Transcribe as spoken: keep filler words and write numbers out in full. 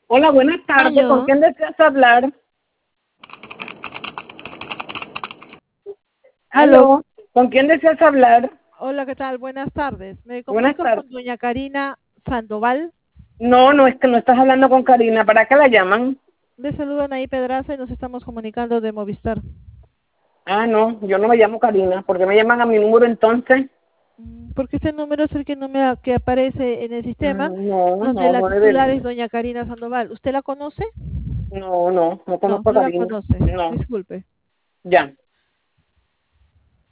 Hola, buenas tardes. ¿Con Aló, quién deseas hablar? aló. Aló, ¿con quién deseas hablar? Hola, ¿qué tal? Buenas tardes. Me Buenas comunico tardes. con doña Karina Sandoval. No, no es que no estás hablando con Karina. ¿Para qué la llaman? Le saludan ahí Pedraza y nos estamos comunicando de Movistar. Ah, no, yo no me llamo Karina. ¿Por qué me llaman a mi número entonces? Mm, Porque este número es el que, no me ha- que aparece en el sistema, Mm, No, donde no, la no titular es debería. doña Karina Sandoval. ¿Usted la conoce? No, no, no No, conozco a no la Karina. conoce. No, Disculpe. ya.